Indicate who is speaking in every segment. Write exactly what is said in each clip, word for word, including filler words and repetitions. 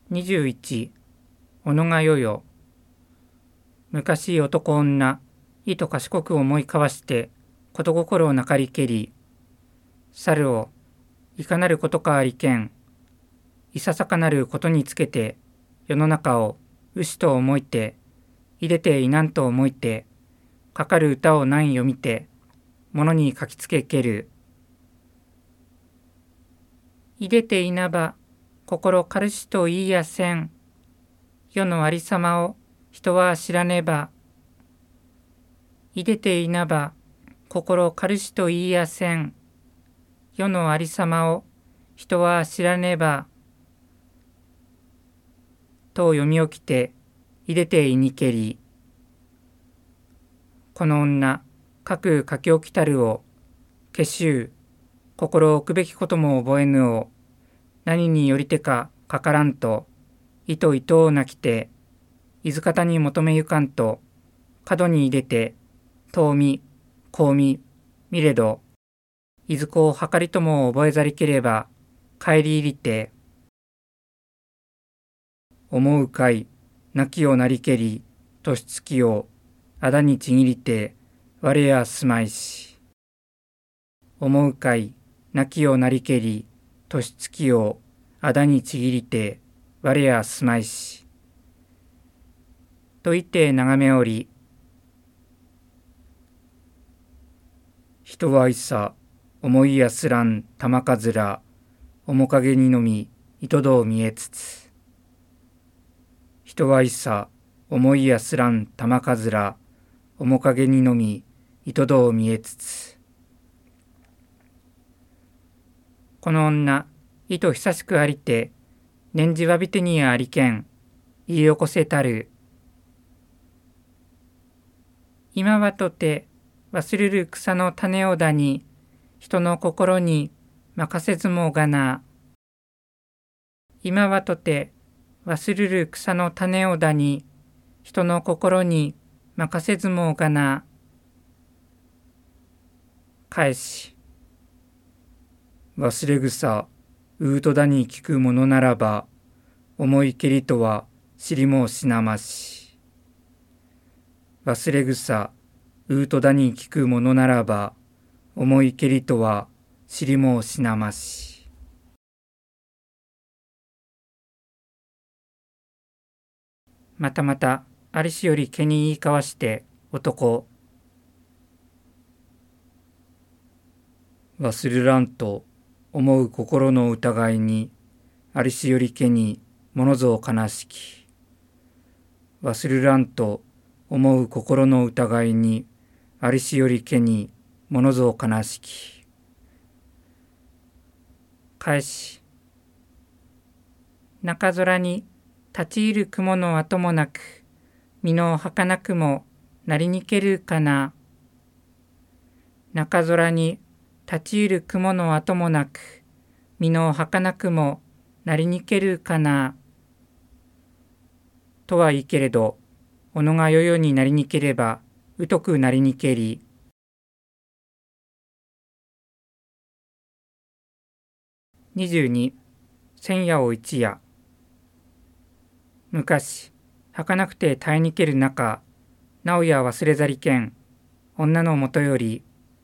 Speaker 1: にじゅういち小野がよよ。昔男女意と賢く思い交わしてこと心をなかりけり、猿をいかなることかありけん、いささかなることにつけて世の中を牛と思いていでていなんと思いて、かかる歌を何読みて物に書きつけける。いでていなば心軽しと言いやせん、世のありさまを人は知らねば。いでていなば心軽しと言いやせん、世のありさまを人は知らねば。と読み起きていでていにけり。この女かく書き起きたるをけしゅう心置くべきことも覚えぬを、何によりてかかからんといといとをなきて、いずかたに求めゆかんと角に入れて遠見こう見見れど、いずこをはかりとも覚えざりければ帰り入りて、思うかい泣きをなりけり年月をあだにちぎりて我や住まいし。思うかい泣きをなりけり年月をあだにちぎりて我や住まいし。と言って眺めおり、人はいさ思いやすらん玉かずら面影にのみ糸戸を見えつつ。人はいさ思いやすらん玉かずら面影にのみ糸戸を見えつつ。この女意と久しくありて念じわびてにありけん、言い起こせたる。今はとて忘れる草の種をだに人の心に任せずもがな。今はとて忘れる草の種をだに人の心に任せずもがな。返し。忘れ草ううとだに聞くものならば、思いけりとは知りもしなまし。忘れ草ううとだに聞くものならば、思いけりとは知りもしなまし。またまたありしより毛に言い交わして男。忘れらんと思う心の疑いに、ありしより毛に物ぞ悲しき。忘れらんと思う心の疑いに、ありしより毛に物ぞ悲しき。返し。中空に立ち入る雲の跡もなく、身の儚くもなりにけるかな。中空に立ち入る雲の跡もなく、身の儚くもなりにけるかな。とはいいけれど、小野がよよになりにければ、疎くなりにけり。にじゅうに千夜を一夜。昔、儚くて耐えにける中、なおや忘れざりけん、女のもとより。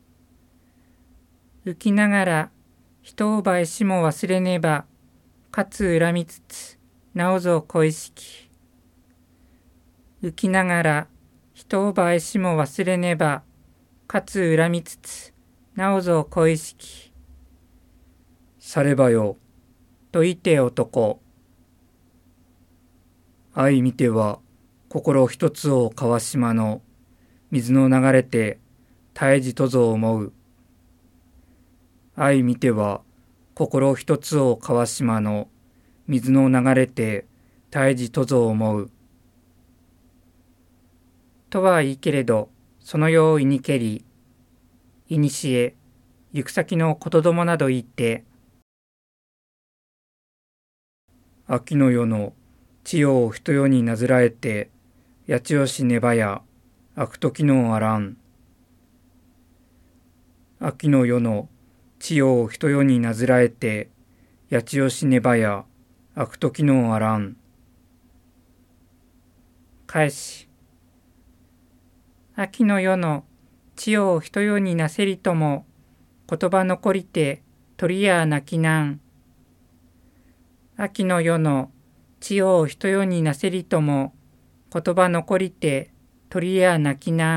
Speaker 1: 浮きながら、人をばえしも忘れねば、かつ恨みつつ、なおぞ恋しき。浮きながら、人をばえしも忘れねば、かつ恨みつつ、なおぞ恋しき。さればよ、と言って男。愛見ては、心一つを川島の、水の流れて、絶えじとぞ思う。愛見ては、心一つを川島の、水の流れて、絶えじとぞ思う。とはいいけれど、そのよういにけり、いにしえ、行く先のことどもなど言って、秋の夜の千代を人世になずらえて、やちよしねばや、あくときのあらん。秋の夜の千代を人世になずらえて、やちよしねばや、 悪時のあらん。返し。秋の夜の千代を一夜になせりとも、言葉残りて鳥や泣きなん。秋の夜の千代を一夜になせりとも、言葉残りて鳥や泣きなん。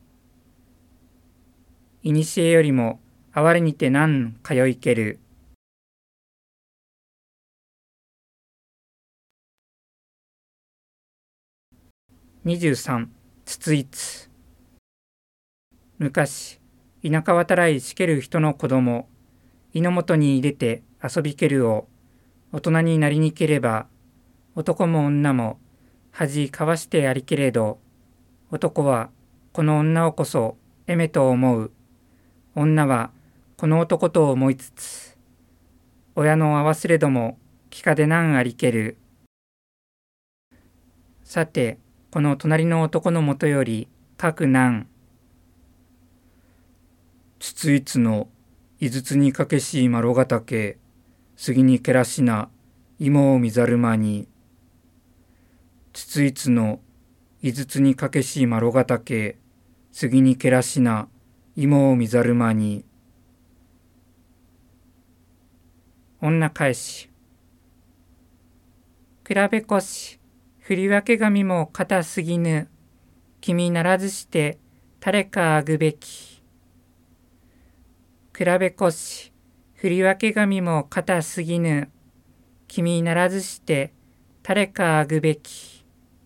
Speaker 1: いにしえよりも哀れにてなん通いける。にじゅうさん、つついつ。昔、田舎渡らいしける人の子供、胃の元に入れて遊びけるを、大人になりにければ、男も女も恥かわしてありけれど、男はこの女をこそえめと思う。女はこの男と思いつつ、親の合わせれども聞かでなんありける。さて、この隣の男のもとよりかくなん。つついつの井筒にかけしまろがたけ、杉にけらしな芋を見ざるまに。つついつの井筒にかけしまろがたけ、杉にけらしな芋を見ざるまに。女返し。比べこし、振り分け紙も硬すぎぬ。君ならずして誰かあぐべき。比べこし、振り分け紙も硬すぎぬ。君ならずして誰かあぐべき。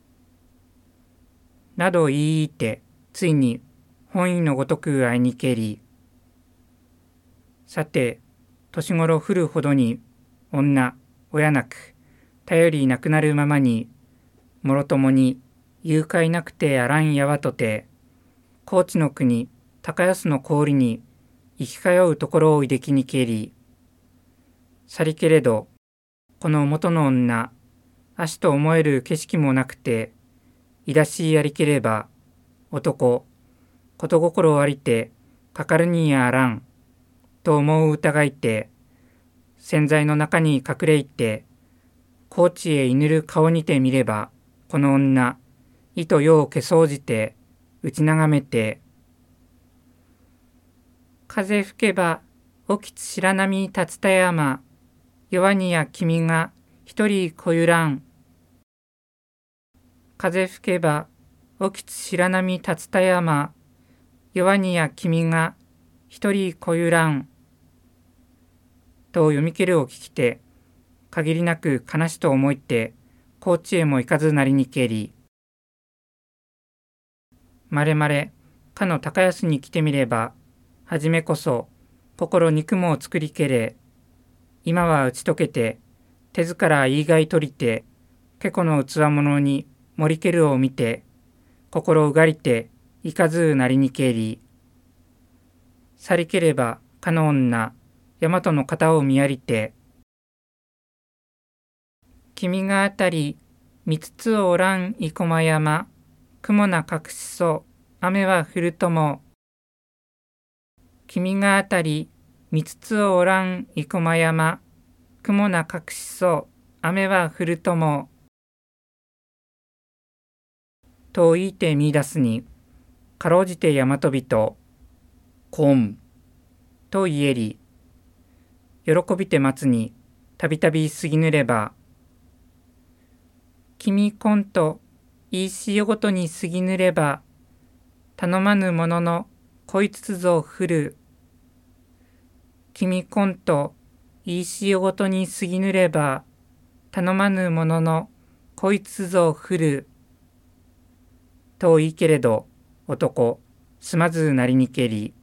Speaker 1: など言いて、ついに本意のごとく会いにけり。さて、年頃降るほどに、女、親なく、頼りなくなるままに、もろともに誘拐なくてあらんやわとて、高知の国、高安の氷に、生き通うところをいできにけり。さりけれど、この元の女、足と思える景色もなくて、いだしやりければ、男、こと心ありて、かかるにやあらん、と思う疑いて、洗剤の中に隠れいて、高知へいぬる顔にてみれば、この女、いとようけそうじて、打ち眺めて、風吹けば、起きつ白波立つた山、弱にや君が一人こゆらん。風吹けば、起きつ白波立つた山、弱にや君が一人こゆらん。と読み切るを聞きて、限りなく悲しと思いて、高知へも行かずなりにけり。まれまれ、かの高安に来てみれば、はじめこそ、心憎もを作りけれ、今は打ち解けて、手ずから言いがい取りて、けこの器物に盛りけるを見て、心うがりて、いかずなりにけり。去りければ、かの女、大和の肩を見やりて、君があたり、三つつおらん生駒山、雲な隠しそ、雨は降るとも。君があたり、三つつおらん生駒山、雲な隠しそ、雨は降るとも。と言いて見出すに、かろうじて大和人、こん、と言えり、喜びて待つに、たびたび過ぎぬれば、君こんと、いいしよごとに過ぎぬれば、頼まぬものの、こいつぞ降る。君こんと、いいしよごとに過ぎぬれば、頼まぬものの、こいつぞ降る。と言いけれど、男、すまずなりにけり。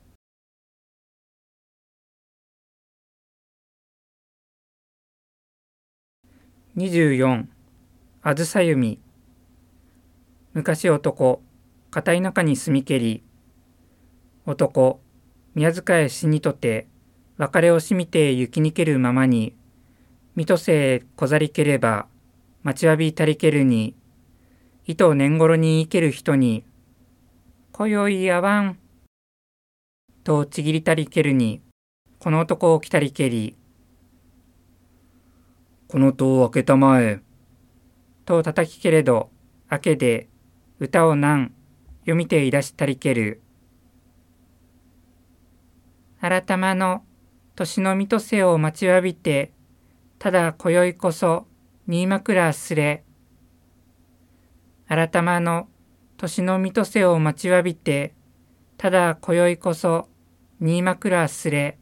Speaker 1: にじゅうよん、あずさゆみ。昔男、片田舎に住みけり。男、宮塚へ死にとて、別れをしみて行きにけるままに、水戸せへこざりければ、待ちわびたりけるに、いと年頃に生ける人に、こよいあわん、とちぎりたりけるに、この男を来たりけり。 この戸を開けたまえ。と叩きけれど、開けで、歌を何、読みていらしたりける。改まの、年のみとせを待ちわびて、ただ今宵こそ、新枕すれ。改まの、年のみとせを待ちわびて、ただ今宵こそ、新枕すれ。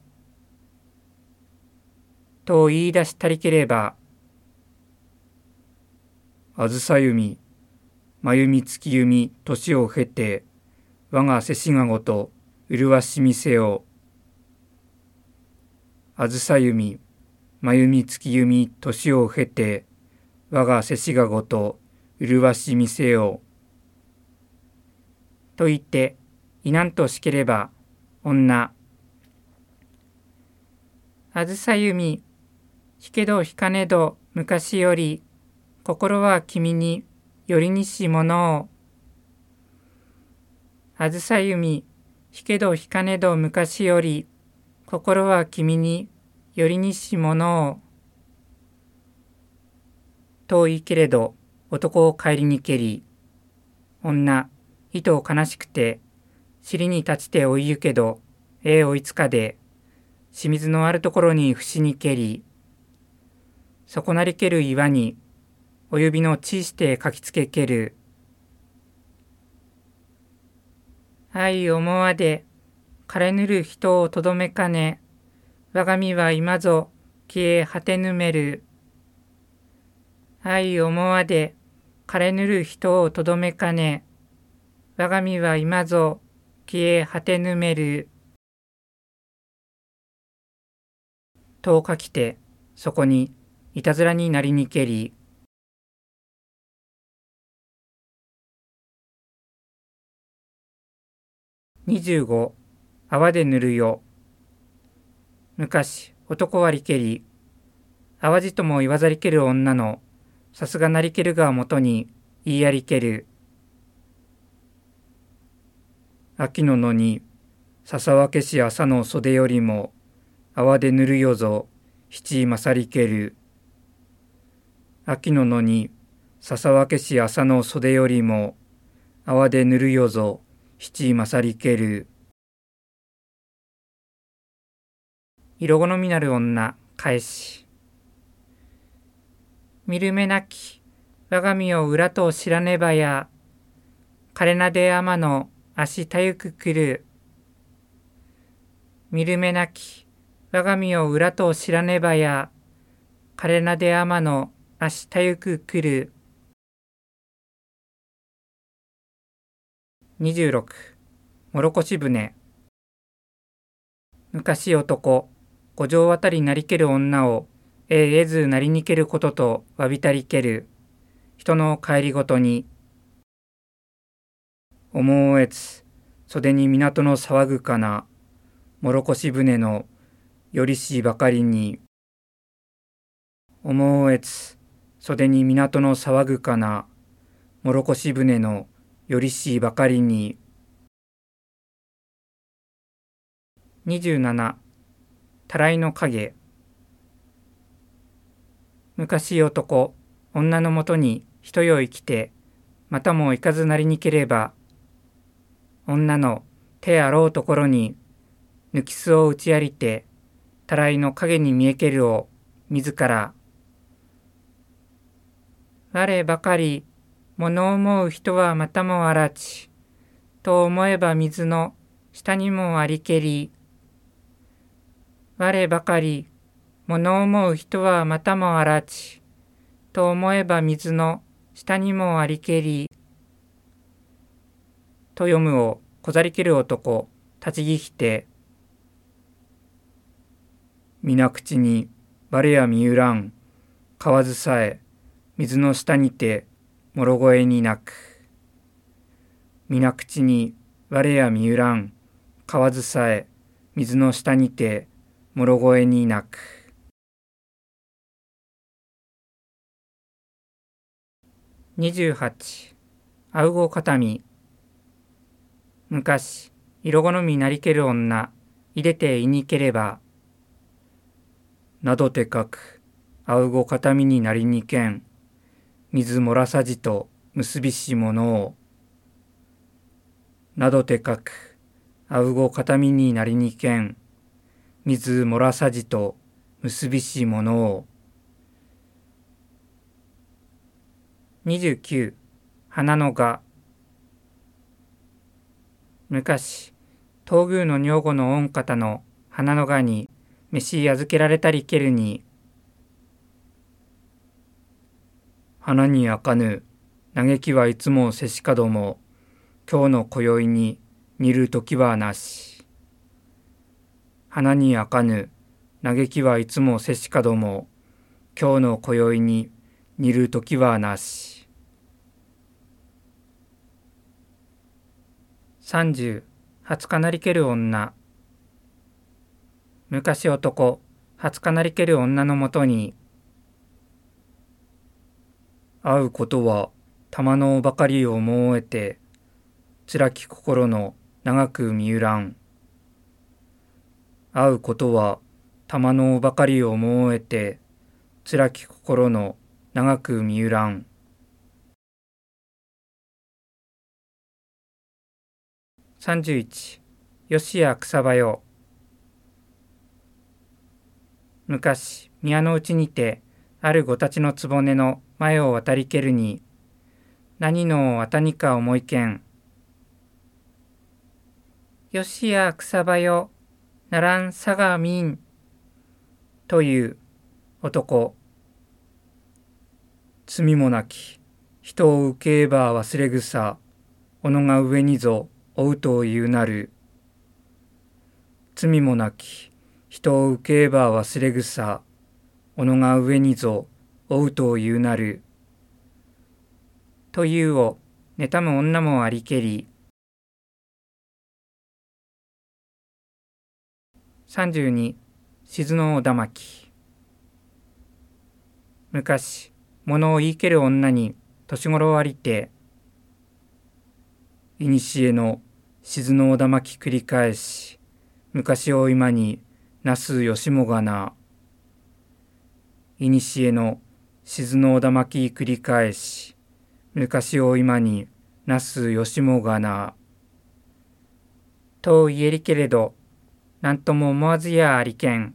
Speaker 1: と言い出したりければ、あずさゆみ、まゆみつきゆみ、年を経て、我がせしがごと、うるわしみせよ。あずさゆみ、まゆみつきゆみ、年を経て、我がせしがごと、うるわしみせよ。と言って、いなんとしければ、女。あずさゆみ、ひけどひかねど昔より、心は君によりにしものを。あずさゆみ、ひけどひかねど昔より、心は君によりにしものを。と言いけれど、男を帰りにけり、女、糸を悲しくて、尻に立ちて追いゆけど、ええ追いつかで、清水のあるところに伏にけり、底なりける岩に、お指のちいしてかきつけける。愛思わで、枯れぬる人をとどめかね、我が身は今ぞ消え果てぬめる。愛思わで、枯れぬる人をとどめかね、我が身は今ぞ消え果てぬめる。と書きて、そこにいたずらになりにけり。にじゅうご、泡で塗るよ。昔、男はりけり、淡路とも言わざりける女の、さすがなりけるがもとに言いやりける。秋の野に、笹分けし朝の袖よりも、泡で塗るよぞ、七勝りける。秋の野に、笹分けし朝の袖よりも、泡で塗るよぞ、七勝りける。色好みなる女、返し。見る目なき、我が身を裏と知らねばや、枯れなで天の足たゆく来る。見る目なき、我が身を裏と知らねばや、枯れなで天の足たゆく来る。にじゅうろく、もろこし舟。昔男、五条渡りなりける女を、ええずなりにけることとわびたりける。人の帰りごとに。思うえつ、袖に港の騒ぐかな、もろこし舟のよりしばかりに。思うえつ、袖に港の騒ぐかな、もろこし舟のよりしばかりに。にじゅうなな、たらいの影。昔男、女のもとに一夜生きて、またも行かずなりにければ、女の手あろうところに、抜き巣を打ちやりて、たらいの影に見えけるを、自ら、我ばかり、物思う人はまたもあらち、と思えば水の下にもありけり、我ばかり、物思う人はまたもあらち、と思えば水の下にもありけり。と読むをこざりける男、立ちぎきて、皆口に我や見ゆらん、河津さえ、水の下にて、もろ声に泣く。皆口に我や見ゆらん、河津さえ、水の下にて、もろ声に泣く。にじゅうはち、あうごかたみ。昔、色好みなりける女、いでていにければ、などてかく、 あうご片身になりにけん、水漏らさじと結びしものを、などて書く、あうご片身になりにけん、水漏らさじと結びしものを。にじゅうきゅう、花のが。昔、東宮の女房の御方の花のがに飯預けられたりけるに、花にあかぬ、嘆きはいつもせしかども、今日の今宵に似る時はなし。花にあかぬ、嘆きはいつもせしかども、今日の今宵に似る時はなし。さんじゅう、初かなりける女。昔男、初かなりける女のもとに、会うことは玉のばかりを思えて、辛き心の長く見ゆらん。会うことは玉のばかりを思えて、辛き心の長く見ゆらん。さんじゅういち、よしや草葉よ。昔、宮の内にて、あるごたちのつぼねの前を渡りけるに、何の渡にか思いけん。よしや草葉よ、ならんさがみん。という男。罪もなき、人を受けえば忘れぐさ、おのが上にぞ追うというなる。罪もなき、人を受けえば忘れぐさ、おのが上にぞ追うというなる。というを妬む女もありけり。さんじゅうに、静のおだまき。昔、物を言いける女に年頃ありて、いにしえの静のおだまき繰り返し、昔を今になすよしもがな。いにしえの静のおだまき繰り返し、昔を今になすよしもがな。と言えりけれど、なんとも思わずやありけん。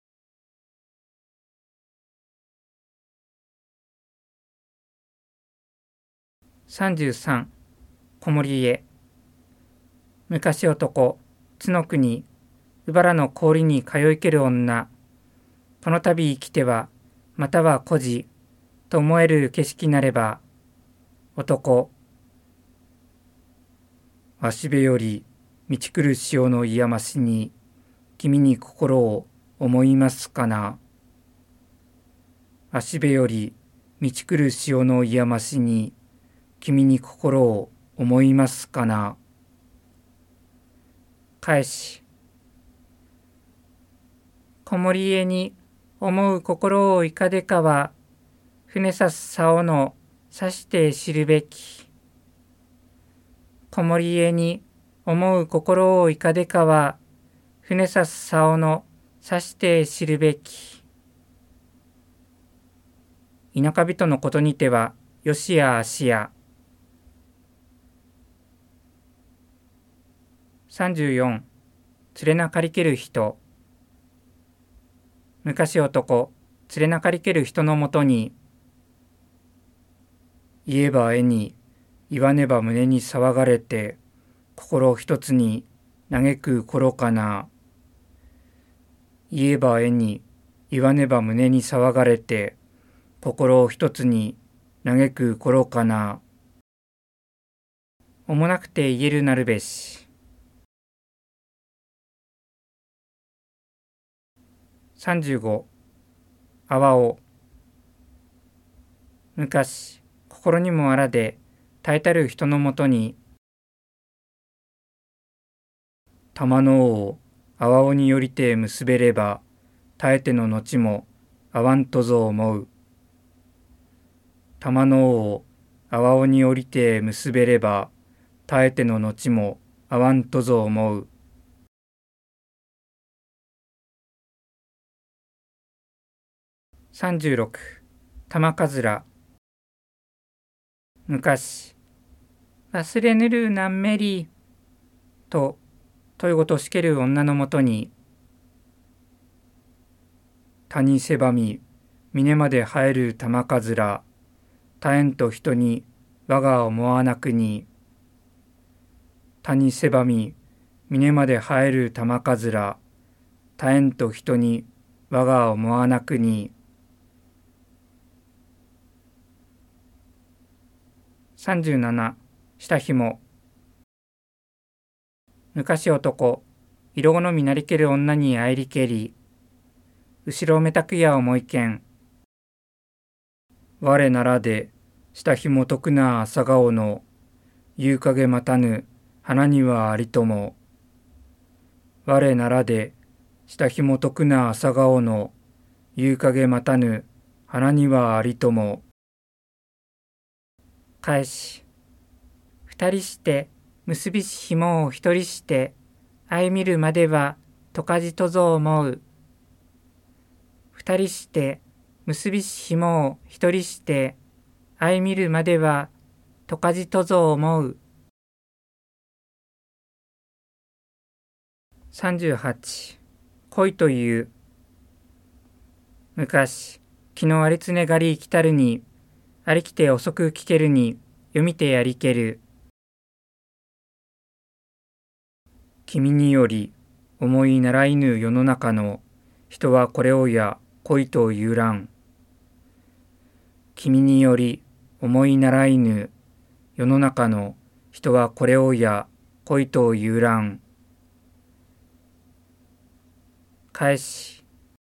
Speaker 1: さんじゅうさん、こもり家。昔男、津の国、うばらの氷に通いける女。この度生きては、または孤児、と思える景色なれば、男。わしべより、道来る潮のいやましに、君に心を思いますかな。わしべより、道来る潮のいやましに、君に心を思いますかな。返し。こもり家に思う心をいかでかは、船さす竿のさして知るべき。こもり家に思う心をいかでかは、船さす竿のさして知るべき。田舎人のことにては、よしやあしや。さんじゅうよん、連れなかりける人。昔男、連れなかりける人のもとに、言えばえに、言わねば胸に騒がれて、心一つに嘆く頃かな。言えばえに、言わねば胸に騒がれて、心一つに嘆く頃かな。おもなくて言えるなるべし。さんじゅうご、あわお。昔、心にもあらで、耐えたる人のもとに、玉の尾をあわおによりて結べれば、耐えての後もあわんとぞ思う。玉の尾をあわおによりて結べれば、耐えての後もあわんとぞ思う。 さんじゅうろく玉かずら。昔、忘れぬるなんめりと問いごとしける女のもとに、谷狭み峰まで生える玉かずら、絶えんと人に我が思わなくに。谷狭み峰まで生える玉かずら、絶えんと人に我が思わなくに。さんじゅうなな下ひも。昔男、色好みなりける女にあいりけり、後ろめたくや思いけん。我ならで下ひもとくな朝顔の、夕影待たぬ花にはありとも。我ならで下ひもとくな朝顔の、夕影待たぬ花にはありとも。返し。二人して結びし紐を一人して相見るまではとかじとぞ思う。二人して結びし紐を一人して相見るまではとかじとぞ思う。さんじゅうはち恋という。昔昨日ありつねがりきたるにありきて遅く聞けるに読みてやりける。君により思い習いぬ世の中の人はこれをや恋というらん。君により思い習いぬ世の中の人はこれをや恋というらん。返し。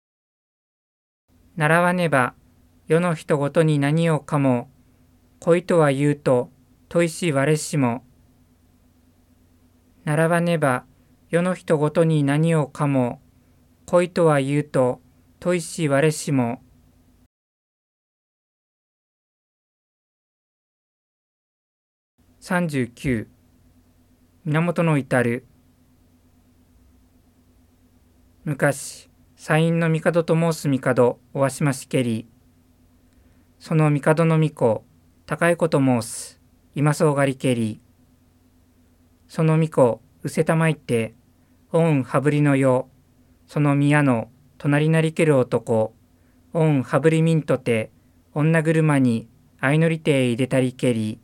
Speaker 1: 習わねば世の人ごとに何をかも恋とは言うと問いし我しも。習わねば世の人ごとに何をかも恋とは言うと問いし我しも。さんじゅうきゅう源の至る。昔西院の帝と申す帝おわしましけり、その帝の御子高いこと申す今そうがりけり、その御子うせたまいておんはぶりのよ、その宮の隣なりける男おんはぶりみんとて女車に相乗りて入れたりけり、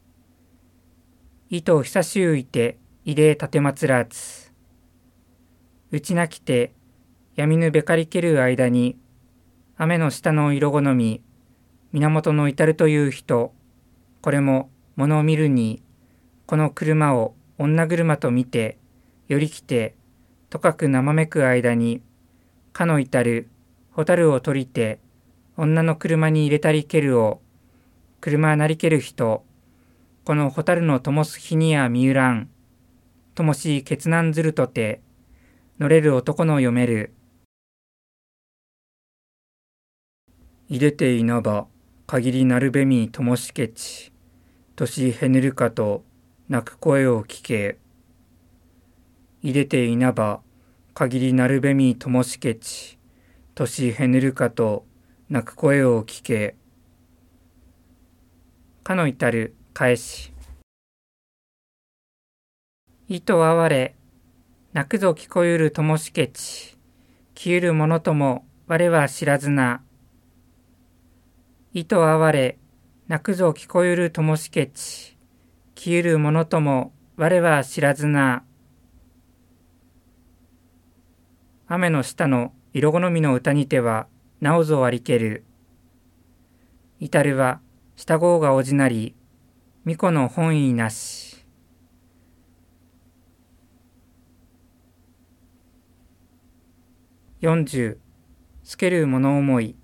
Speaker 1: 糸久しゅういて入れたてまつらつ、うちなきて闇ぬべかりける間に雨の下の色好み源の至るという人、これも物を見るにこの車を女車と見てより来てとかくなまめく間にかの至る蛍を取りて女の車に入れたりけるを車なりける人、この蛍の灯す日にや見ゆらん、ともし決難ずるとて乗れる男の読める。いでていなば限りなるべみともしけち、としへぬるかと泣く声を聞け。いでていなば限りなるべみともしけち、としへぬるかと泣く声を聞け。かの至る返し。いとあわれ、泣くぞ聞こえるともしけち、きゆるものとも我は知らずな。いとあわれ、泣くぞ聞こえるともしけち、きゆるものとも我は知らずな。雨の下の色好みの歌にてはなおぞありける。至るは下号がおじなり、巫女の本意なし。よんじゅう透ける物思い。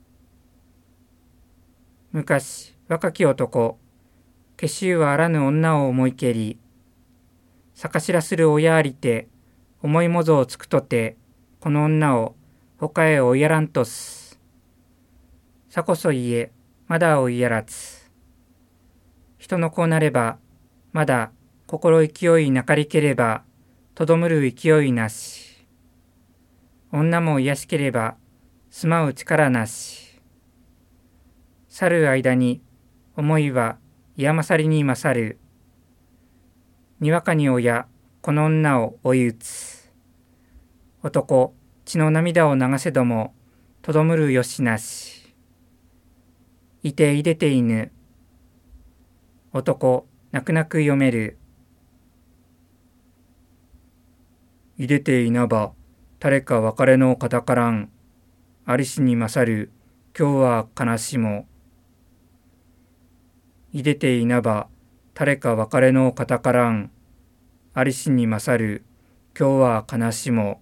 Speaker 1: 昔若き男、けしゅうはあらぬ女を思いけり、さかしらする親ありて思いもぞをつくとて、この女を他へ追いやらんとす。さこそいえまだ追いやらず。人の子なればまだ心勢いなかりければとどむる勢いなし。女も癒しければ住まう力なし。 去る間に思いは嫌勝りに勝る。にわかに親この女を追い打つ。男血の涙を流せどもとどむるよしなし。いていでて犬。男泣く泣く読める。いでていなば誰か別れの方からん。ありしに勝る今日は悲しも。いでていなば誰か別れの方からん。ありしに勝る今日は悲しも。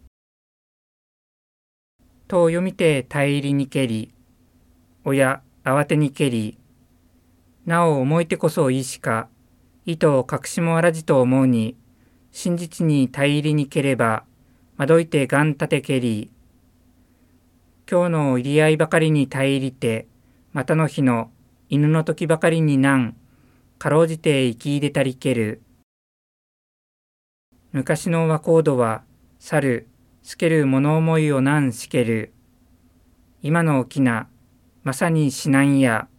Speaker 1: と読みて大入りにけり。親慌てにけり。なお思いてこそいいしか。意図を隠しもあらじと思うに。真実に大入りにければ。まどいてがん立てけり。今日の入り合いばかりに大入りて。またの日の犬の時ばかりになんかろうじて生き入れたりける。昔の和コードは去る透ける物思いをなんしける。今の沖なまさにしなんや。